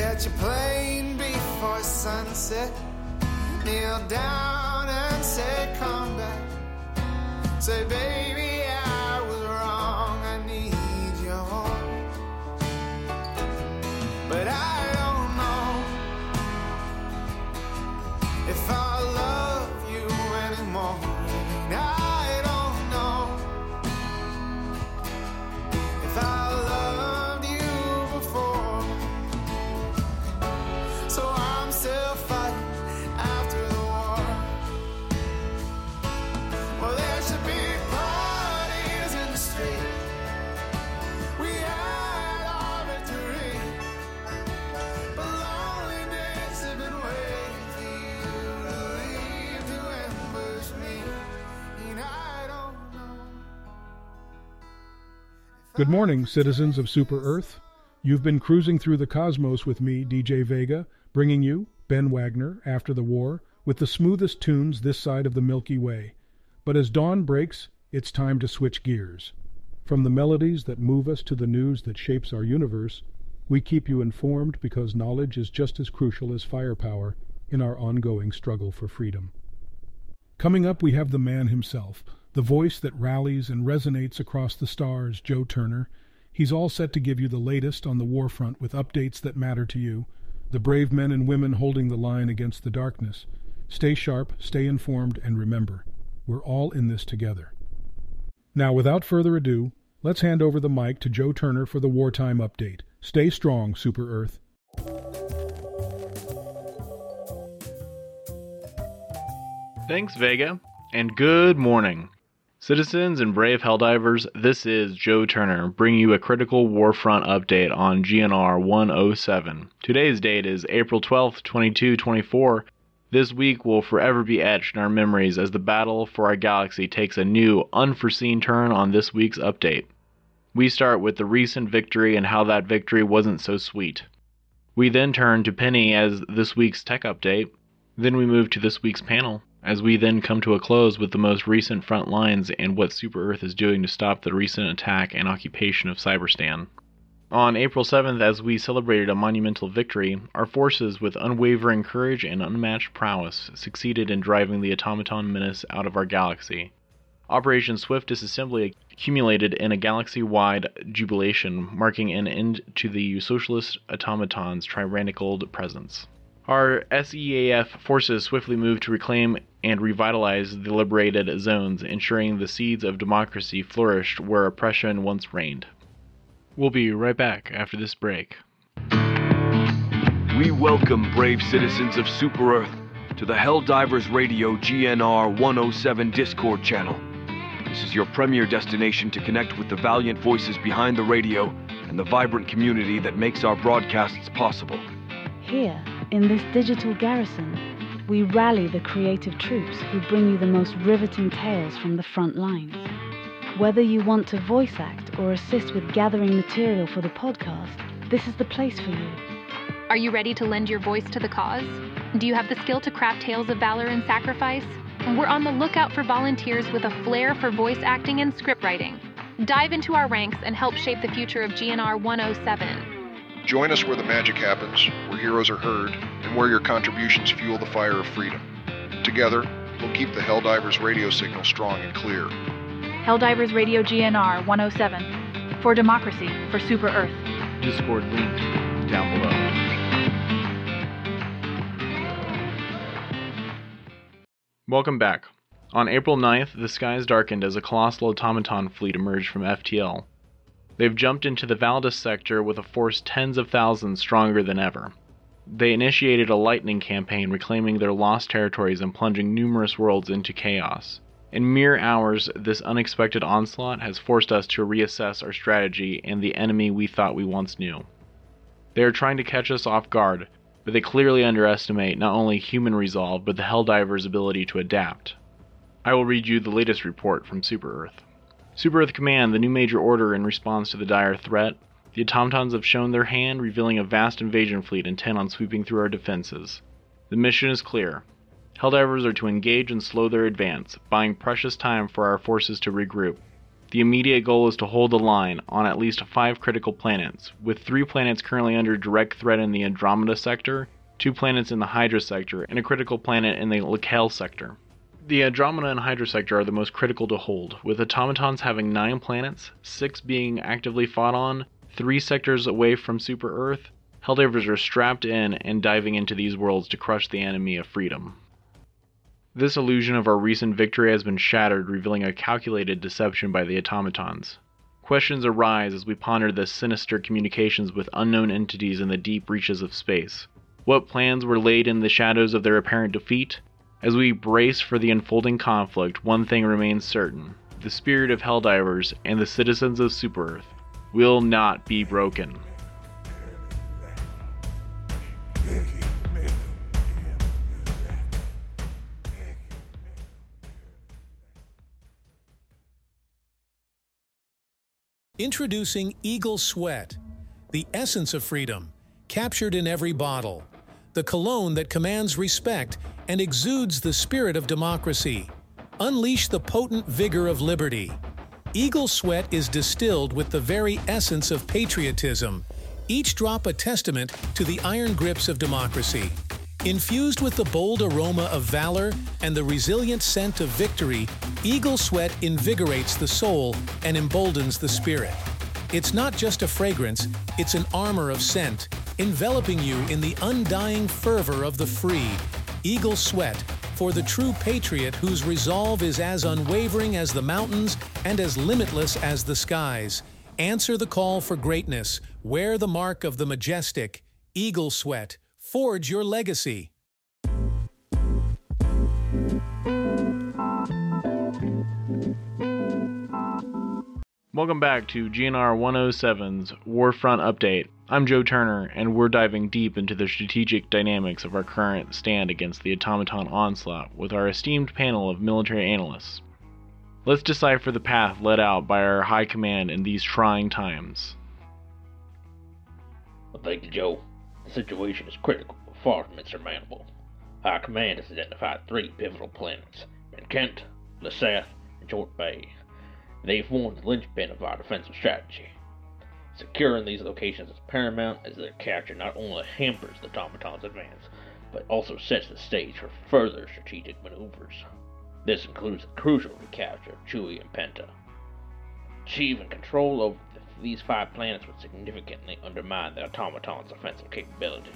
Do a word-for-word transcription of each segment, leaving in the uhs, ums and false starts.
catch a plane before sunset, kneel down and say come back, say baby I was wrong, I need you home. But I don't know if I love you anymore. I don't know if I loved you before. So I'm still fighting after the war. Well, there should be parties in the street. We had our victory, but lonely days have been waiting for you to leave to ambush me, and I don't know. Good morning, citizens of Super Earth. You've been cruising through the cosmos with me, D J Vega, bringing you, Ben Wagner, After the War, with the smoothest tunes this side of the Milky Way. But as dawn breaks, it's time to switch gears. From the melodies that move us to the news that shapes our universe, we keep you informed because knowledge is just as crucial as firepower in our ongoing struggle for freedom. Coming up, we have the man himself, the voice that rallies and resonates across the stars, Joe Turner. He's all set to give you the latest on the war front with updates that matter to you, the brave men and women holding the line against the darkness. Stay sharp, stay informed, and remember, we're all in this together. Now, without further ado, let's hand over the mic to Joe Turner for the wartime update. Stay strong, Super Earth. Thanks, Vega, and good morning. Citizens and brave Helldivers, this is Joe Turner, bringing you a critical warfront update on G N R one oh seven. Today's date is April twelfth, twenty-two twenty-four. This week will forever be etched in our memories as the battle for our galaxy takes a new, unforeseen turn on this week's update. We start with the recent victory and how that victory wasn't so sweet. We then turn to Penny as this week's tech update. Then we move to this week's panel, as we then come to a close with the most recent front lines and what Super Earth is doing to stop the recent attack and occupation of Cyberstan. On April seventh, as we celebrated a monumental victory, our forces with unwavering courage and unmatched prowess succeeded in driving the automaton menace out of our galaxy. Operation Swift Disassembly accumulated in a galaxy-wide jubilation, marking an end to the socialist automaton's tyrannical presence. Our S E A F forces swiftly moved to reclaim and revitalize the liberated zones, ensuring the seeds of democracy flourished where oppression once reigned. We'll be right back after this break. We welcome brave citizens of Super Earth to the Helldivers Radio G N R one oh seven Discord channel. This is your premier destination to connect with the valiant voices behind the radio and the vibrant community that makes our broadcasts possible. Here, in this digital garrison, we rally the creative troops who bring you the most riveting tales from the front lines. Whether you want to voice act or assist with gathering material for the podcast, this is the place for you. Are you ready to lend your voice to the cause? Do you have the skill to craft tales of valor and sacrifice? We're on the lookout for volunteers with a flair for voice acting and script writing. Dive into our ranks and help shape the future of G N R one oh seven. Join us where the magic happens, where heroes are heard, and where your contributions fuel the fire of freedom. Together, we'll keep the Helldivers radio signal strong and clear. Helldivers Radio G N R one oh seven. For democracy, for Super Earth. Discord link down below. Welcome back. On April ninth, the skies darkened as a colossal automaton fleet emerged from F T L. They've jumped into the Valdis sector with a force tens of thousands stronger than ever. They initiated a lightning campaign reclaiming their lost territories and plunging numerous worlds into chaos. In mere hours, this unexpected onslaught has forced us to reassess our strategy and the enemy we thought we once knew. They are trying to catch us off guard, but they clearly underestimate not only human resolve, but the Helldivers' ability to adapt. I will read you the latest report from Super Earth. Super Earth Command, the new major order in response to the dire threat. The automatons have shown their hand, revealing a vast invasion fleet intent on sweeping through our defenses. The mission is clear. Helldivers are to engage and slow their advance, buying precious time for our forces to regroup. The immediate goal is to hold the line on at least five critical planets, with three planets currently under direct threat in the Andromeda sector, two planets in the Hydra sector, and a critical planet in the Lacal sector. The Andromeda and Hydra sector are the most critical to hold, with automatons having nine planets, six being actively fought on, three sectors away from Super Earth. Helldivers are strapped in and diving into these worlds to crush the enemy of freedom. This illusion of our recent victory has been shattered, revealing a calculated deception by the automatons. Questions arise as we ponder the sinister communications with unknown entities in the deep reaches of space. What plans were laid in the shadows of their apparent defeat? As we brace for the unfolding conflict, one thing remains certain. The spirit of Helldivers and the citizens of Super Earth will not be broken. Introducing Eagle Sweat, the essence of freedom, captured in every bottle. The cologne that commands respect and exudes the spirit of democracy. Unleash the potent vigor of liberty. Eagle Sweat is distilled with the very essence of patriotism, each drop a testament to the iron grips of democracy. Infused with the bold aroma of valor and the resilient scent of victory, Eagle Sweat invigorates the soul and emboldens the spirit. It's not just a fragrance, it's an armor of scent, enveloping you in the undying fervor of the free. Eagle Sweat, for the true patriot whose resolve is as unwavering as the mountains and as limitless as the skies. Answer the call for greatness. Wear the mark of the majestic. Eagle Sweat. Forge your legacy. Welcome back to G N R one oh seven's Warfront Update. I'm Joe Turner, and we're diving deep into the strategic dynamics of our current stand against the automaton onslaught with our esteemed panel of military analysts. Let's decipher the path led out by our high command in these trying times. Well, thank you, Joe. The situation is critical, but far from insurmountable. High Command has identified three pivotal planets: Kent, Lyseth, and Jort Bay. They form the linchpin of our defensive strategy. Securing these locations is paramount, as their capture not only hampers the automaton's advance, but also sets the stage for further strategic maneuvers. This includes the crucial recapture of Chewie and Penta. Achieving control over the, these five planets would significantly undermine the automaton's offensive capabilities.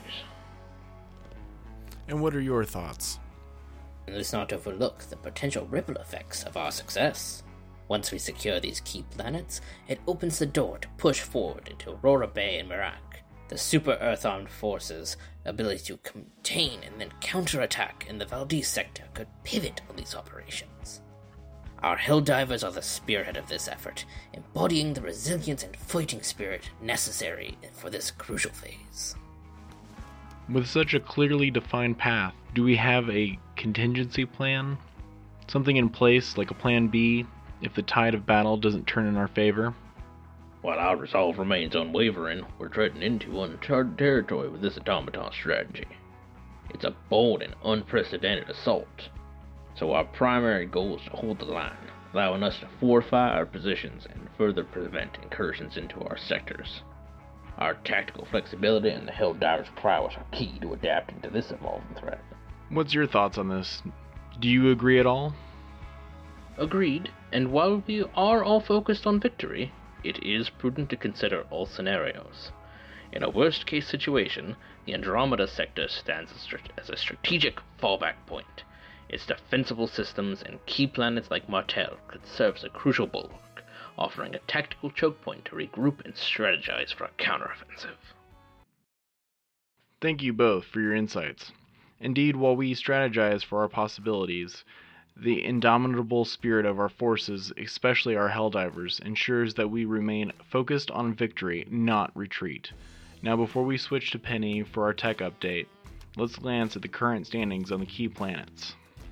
And what are your thoughts? Let's not overlook the potential ripple effects of our success. Once we secure these key planets, it opens the door to push forward into Aurora Bay and Merak. The Super Earth Armed Forces' ability to contain and then counterattack in the Valdez sector could pivot on these operations. Our Helldivers are the spearhead of this effort, embodying the resilience and fighting spirit necessary for this crucial phase. With such a clearly defined path, do we have a contingency plan? Something in place like a plan B if the tide of battle doesn't turn in our favor? While our resolve remains unwavering, we're treading into uncharted territory with this automaton strategy. It's a bold and unprecedented assault, so our primary goal is to hold the line, allowing us to fortify our positions and further prevent incursions into our sectors. Our tactical flexibility and the Helldivers' prowess are key to adapting to this evolving threat. What's your thoughts on this? Do you agree at all? Agreed, and while we are all focused on victory, it is prudent to consider all scenarios. In a worst-case situation, the Andromeda sector stands as a strategic fallback point. Its defensible systems and key planets like Martel could serve as a crucial bulwark, offering a tactical choke point to regroup and strategize for a counteroffensive. Thank you both for your insights. Indeed, while we strategize for our possibilities, the indomitable spirit of our forces, especially our Helldivers, ensures that we remain focused on victory, not retreat. Now, before we switch to Penny for our tech update, let's glance at the current standings on the key planets.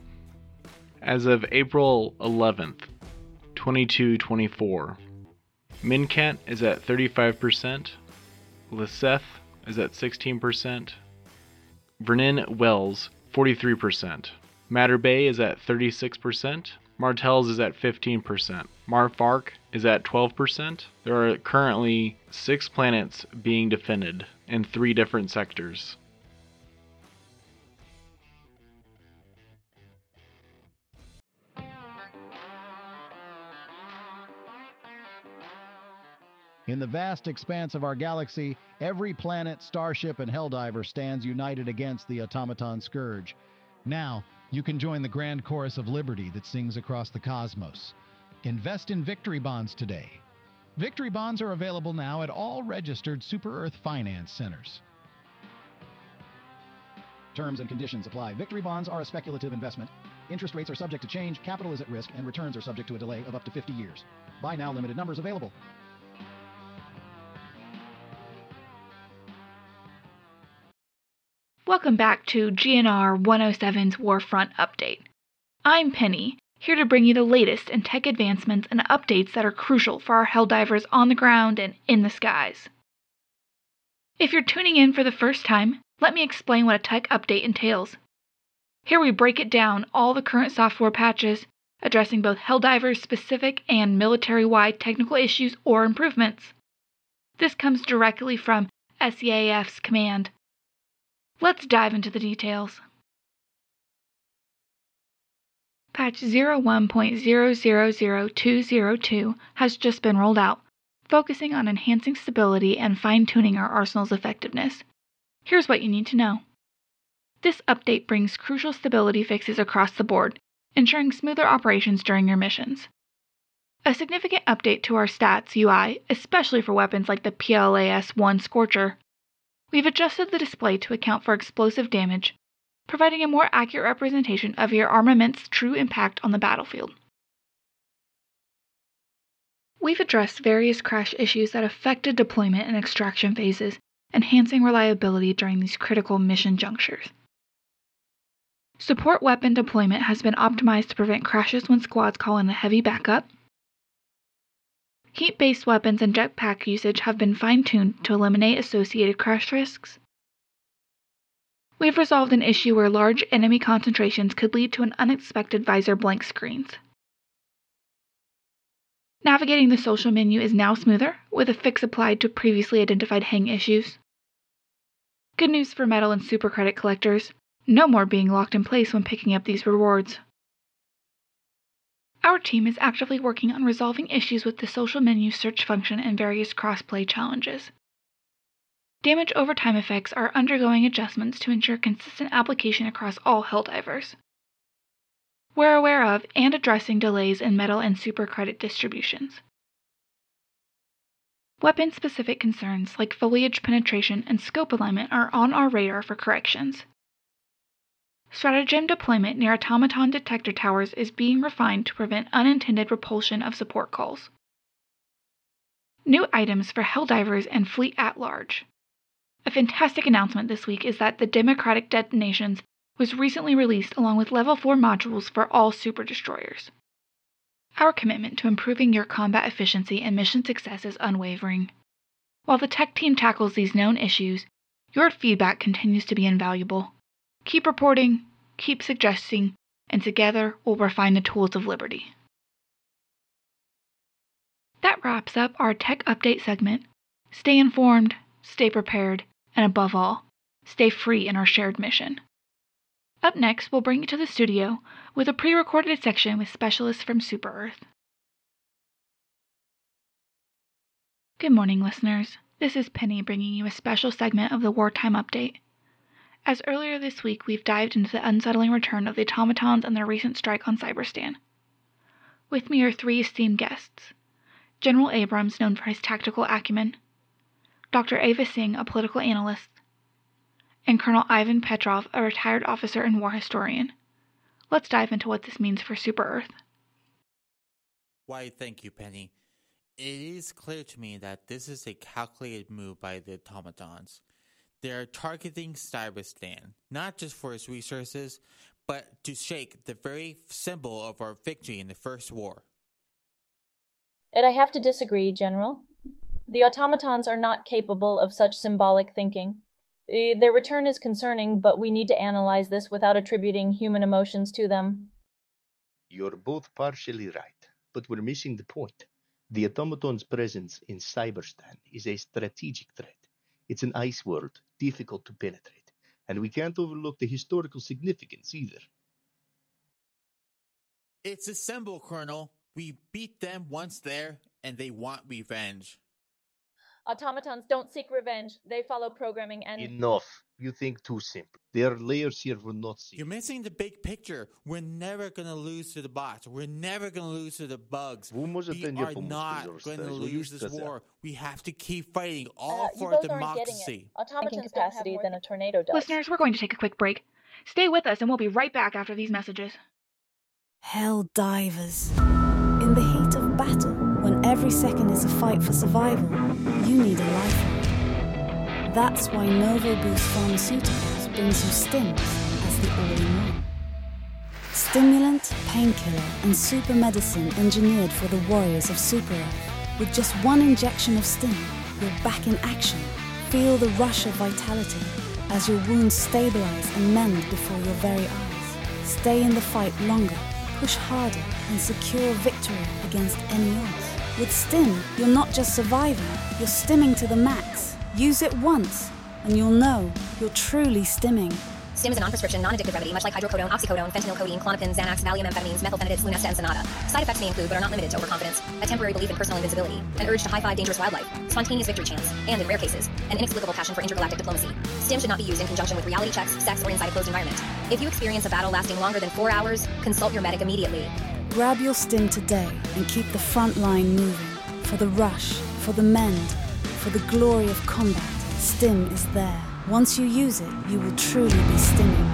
As of April eleventh, twenty-two twenty-four, Minkat is at thirty-five percent, Lyseth is at sixteen percent, Vernon Wells forty-three percent, Matter Bay is at thirty-six percent, Martels is at fifteen percent, Marfark is at twelve percent. There are currently six planets being defended in three different sectors. In the vast expanse of our galaxy, every planet, starship, and Helldiver stands united against the automaton scourge. Now, you can join the grand chorus of liberty that sings across the cosmos. Invest in Victory Bonds today. Victory Bonds are available now at all registered Super Earth Finance Centers. Terms and conditions apply. Victory Bonds are a speculative investment. Interest rates are subject to change, capital is at risk, and returns are subject to a delay of up to fifty years. Buy now, limited numbers available. Welcome back to G N R one oh seven's Warfront Update. I'm Penny, here to bring you the latest in tech advancements and updates that are crucial for our Helldivers on the ground and in the skies. If you're tuning in for the first time, let me explain what a tech update entails. Here we break it down all the current software patches, addressing both Helldivers-specific and military-wide technical issues or improvements. This comes directly from S E A F's command. Let's dive into the details. Patch zero one point zero zero zero two zero two has just been rolled out, focusing on enhancing stability and fine-tuning our arsenal's effectiveness. Here's what you need to know. This update brings crucial stability fixes across the board, ensuring smoother operations during your missions. A significant update to our stats U I, especially for weapons like the P L A S one Scorcher. We've adjusted the display to account for explosive damage, providing a more accurate representation of your armament's true impact on the battlefield. We've addressed various crash issues that affected deployment and extraction phases, enhancing reliability during these critical mission junctures. Support weapon deployment has been optimized to prevent crashes when squads call in a heavy backup. Heat-based weapons and jetpack usage have been fine-tuned to eliminate associated crash risks. We've resolved an issue where large enemy concentrations could lead to an unexpected visor blank screens. Navigating the social menu is now smoother, with a fix applied to previously identified hang issues. Good news for medal and super credit collectors, no more being locked in place when picking up these rewards. Our team is actively working on resolving issues with the social menu search function and various cross-play challenges. Damage over time effects are undergoing adjustments to ensure consistent application across all Helldivers. We're aware of and addressing delays in medal and super credit distributions. Weapon-specific concerns like foliage penetration and scope alignment are on our radar for corrections. Stratagem deployment near automaton detector towers is being refined to prevent unintended repulsion of support calls. New items for Helldivers and Fleet at Large. A fantastic announcement this week is that the Democratic Detonations was recently released along with Level four modules for all Super Destroyers. Our commitment to improving your combat efficiency and mission success is unwavering. While the tech team tackles these known issues, your feedback continues to be invaluable. Keep reporting, keep suggesting, and together we'll refine the tools of liberty. That wraps up our tech update segment. Stay informed, stay prepared, and above all, stay free in our shared mission. Up next, we'll bring you to the studio with a pre-recorded section with specialists from Super Earth. Good morning, listeners. This is Penny bringing you a special segment of the Wartime Update. As earlier this week, we've dived into the unsettling return of the automatons and their recent strike on Cyberstan. With me are three esteemed guests. General Abrams, known for his tactical acumen, Doctor Ava Singh, a political analyst, and Colonel Ivan Petrov, a retired officer and war historian. Let's dive into what this means for Super Earth. Why, thank you, Penny. It is clear to me that this is a calculated move by the automatons. They are targeting Cyberstan, not just for its resources, but to shake the very symbol of our victory in the First War. And I have to disagree, General. The automatons are not capable of such symbolic thinking. Their return is concerning, but we need to analyze this without attributing human emotions to them. You're both partially right, but we're missing the point. The automaton's presence in Cyberstan is a strategic threat. It's an ice world, difficult to penetrate, and we can't overlook the historical significance either. It's a symbol, Colonel. We beat them once there, and they want revenge. Automatons don't seek revenge. They follow programming and... Enough. You think too simple. Their layers here will not see. You're missing the big picture. We're never going to lose to the bots. We're never going to lose to the bugs. We are not going to lose this war. We have to keep fighting, all uh, for democracy. Automatons capacity don't have than a tornado does. Listeners, we're going to take a quick break. Stay with us, and we'll be right back after these messages. Hell divers. In the heat of battle, when every second is a fight for survival, you need a lifeline. That's why Novo Boost Pharmaceuticals brings you Stims as the all-in-one. Stimulant, painkiller, and super medicine engineered for the warriors of Super Earth. With just one injection of Stim, you're back in action. Feel the rush of vitality as your wounds stabilize and mend before your very eyes. Stay in the fight longer, push harder, and secure victory against any odds. With Stim, you're not just surviving, you're stimming to the max. Use it once, and you'll know you're truly stimming. Stim is a non-prescription, non-addictive remedy, much like hydrocodone, oxycodone, fentanyl, codeine, Klonopin, Xanax, Valium, amphetamines, methylphenidate, Lunesta, and Sonata. Side effects may include, but are not limited to, overconfidence, a temporary belief in personal invincibility, an urge to high-five dangerous wildlife, spontaneous victory chants, and, in rare cases, an inexplicable passion for intergalactic diplomacy. Stim should not be used in conjunction with reality checks, sex, or inside a closed environment. If you experience a battle lasting longer than four hours, consult your medic immediately. Grab your Stim today and keep the front line moving. For the rush, for the mend, for the glory of combat, Stim is there. Once you use it, you will truly be stimming.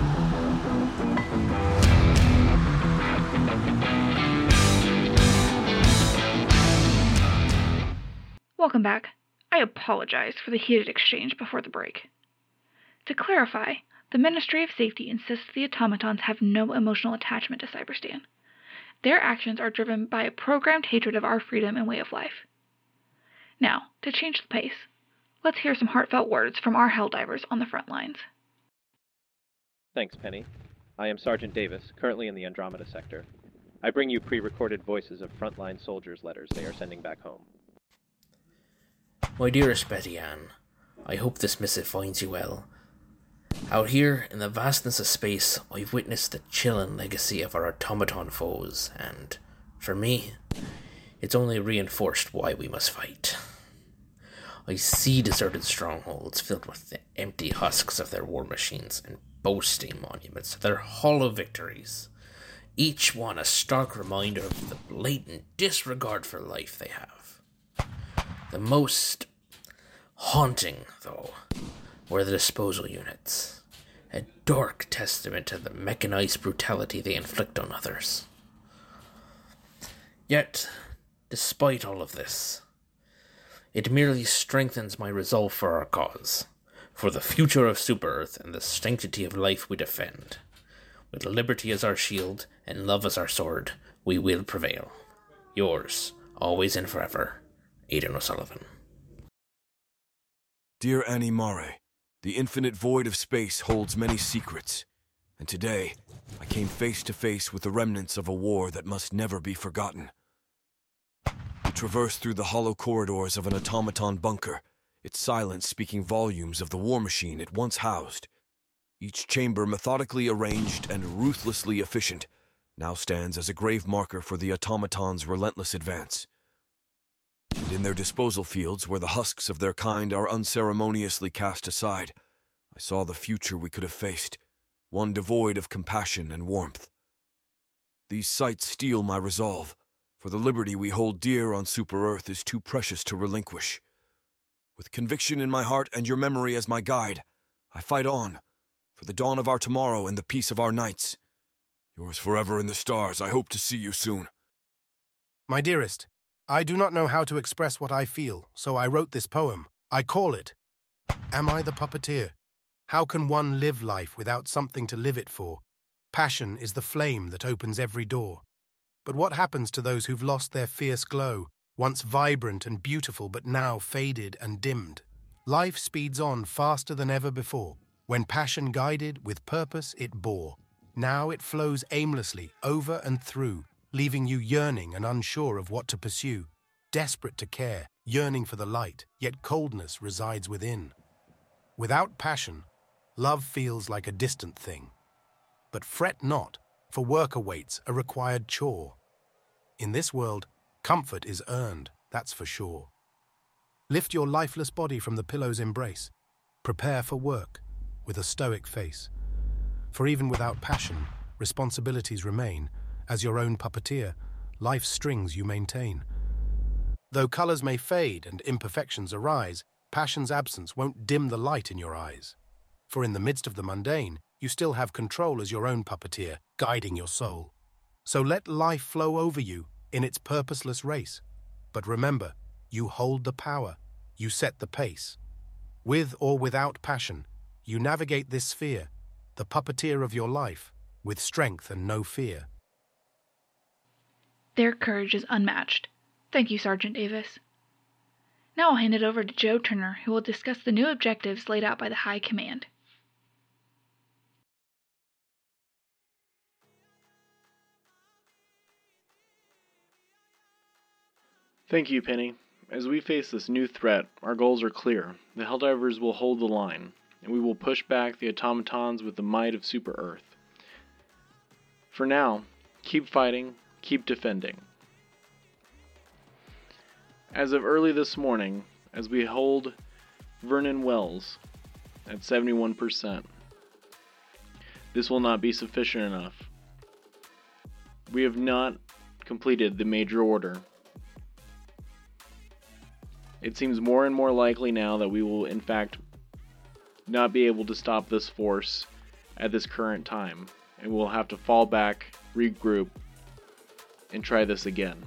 Welcome back. I apologize for the heated exchange before the break. To clarify, the Ministry of Safety insists the automatons have no emotional attachment to Cyberstan. Their actions are driven by a programmed hatred of our freedom and way of life. Now, to change the pace, let's hear some heartfelt words from our Helldivers on the front lines. Thanks, Penny. I am Sergeant Davis, currently in the Andromeda sector. I bring you pre-recorded voices of frontline soldiers' letters they are sending back home. My dearest Betty Ann, I hope this missive finds you well. Out here, in the vastness of space, I've witnessed the chilling legacy of our automaton foes, and, for me, it's only reinforced why we must fight. I see deserted strongholds filled with the empty husks of their war machines and boasting monuments of their hollow victories, each one a stark reminder of the blatant disregard for life they have. The most haunting, though, were the disposal units, a dark testament to the mechanized brutality they inflict on others. Yet, despite all of this, it merely strengthens my resolve for our cause, for the future of Super Earth and the sanctity of life we defend. With liberty as our shield and love as our sword, we will prevail. Yours, always and forever, Aidan O'Sullivan. Dear Annie Mare, the infinite void of space holds many secrets, and today I came face to face with the remnants of a war that must never be forgotten. We traversed through the hollow corridors of an automaton bunker, its silence speaking volumes of the war machine it once housed. Each chamber, methodically arranged and ruthlessly efficient, now stands as a grave marker for the automaton's relentless advance. And in their disposal fields, where the husks of their kind are unceremoniously cast aside, I saw the future we could have faced, one devoid of compassion and warmth. These sights steel my resolve, for the liberty we hold dear on Super Earth is too precious to relinquish. With conviction in my heart and your memory as my guide, I fight on, for the dawn of our tomorrow and the peace of our nights. Yours forever in the stars, I hope to see you soon. My dearest, I do not know how to express what I feel, so I wrote this poem. I call it, Am I the Puppeteer? How can one live life without something to live it for? Passion is the flame that opens every door. But what happens to those who've lost their fierce glow, once vibrant and beautiful but now faded and dimmed? Life speeds on faster than ever before. When passion guided, with purpose it bore. Now it flows aimlessly over and through, leaving you yearning and unsure of what to pursue. desperate to care, yearning for the light, yet coldness resides within. Without passion, love feels like a distant thing. But fret not, for work awaits a required chore. In this world, comfort is earned, that's for sure. Lift your lifeless body from the pillow's embrace. Prepare for work, with a stoic face. For even without passion, responsibilities remain. As your own puppeteer, life's strings you maintain. Though colors may fade and imperfections arise, passion's absence won't dim the light in your eyes. For in the midst of the mundane, you still have control as your own puppeteer, guiding your soul. So let life flow over you in its purposeless race. But remember, you hold the power, you set the pace. With or without passion, you navigate this sphere, the puppeteer of your life, with strength and no fear. Their courage is unmatched. Thank you, Sergeant Davis. Now I'll hand it over to Joe Turner, who will discuss the new objectives laid out by the High Command. Thank you, Penny. As we face this new threat, our goals are clear. The Helldivers will hold the line, and we will push back the automatons with the might of Super Earth. For now, keep fighting, keep defending. As of early this morning, as we hold Vernon Wells at seventy-one percent, this will not be sufficient enough. We have not completed the major order. It seems more and more likely now that we will in fact not be able to stop this force at this current time, and we'll have to fall back, regroup, and try this again.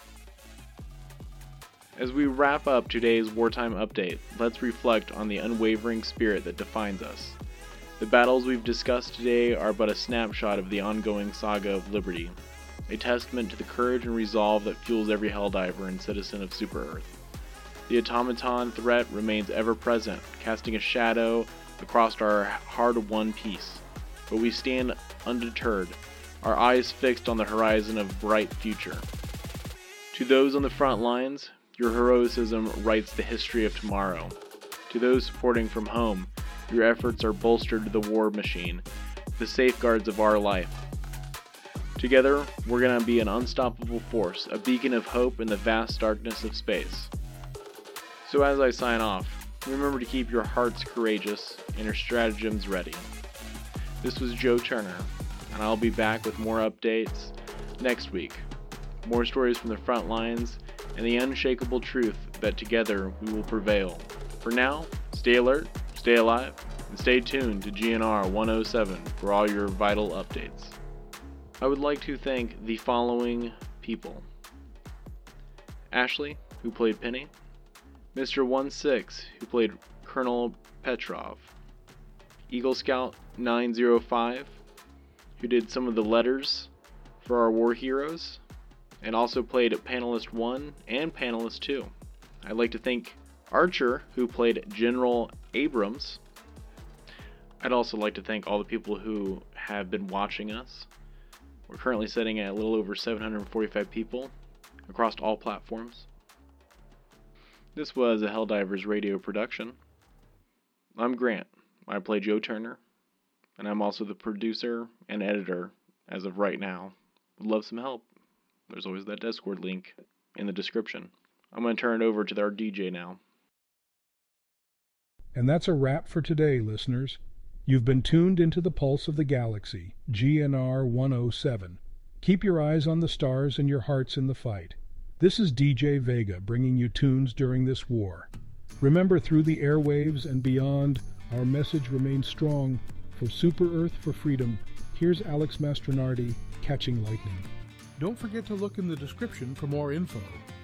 As we wrap up today's wartime update, let's reflect on the unwavering spirit that defines us. The battles we've discussed today are but a snapshot of the ongoing saga of liberty, a testament to the courage and resolve that fuels every Helldiver and citizen of Super Earth. The automaton threat remains ever present, casting a shadow across our hard-won peace. But we stand undeterred, our eyes fixed on the horizon of bright future. To those on the front lines, your heroism writes the history of tomorrow. To those supporting from home, your efforts are bolstered to the war machine, the safeguards of our life. Together, we're going to be an unstoppable force, a beacon of hope in the vast darkness of space. So as I sign off, remember to keep your hearts courageous and your stratagems ready. This was Joe Turner, and I'll be back with more updates next week. More stories from the front lines, and the unshakable truth that together we will prevail. For now, stay alert, stay alive, and stay tuned to G N R one oh seven for all your vital updates. I would like to thank the following people. Ashley, who played Penny. Mister one six, who played Colonel Petrov. Eagle Scout nine oh five, who did some of the letters for our war heroes, and also played Panelist one and Panelist two. I'd like to thank Archer, who played General Abrams. I'd also like to thank all the people who have been watching us. We're currently sitting at a little over seven hundred forty-five people across all platforms. This was a Helldivers radio production. I'm Grant. I play Joe Turner, and I'm also the producer and editor as of right now. Would love some help. There's always that Discord link in the description. I'm going to turn it over to our D J now. And that's a wrap for today, listeners. You've been tuned into the pulse of the galaxy, G N R one oh seven. Keep your eyes on the stars and your hearts in the fight. This is D J Vega bringing you tunes during this war. Remember, through the airwaves and beyond, our message remains strong. For Super Earth for freedom, here's Alex Mastronardi, Catching Lightning. Don't forget to look in the description for more info.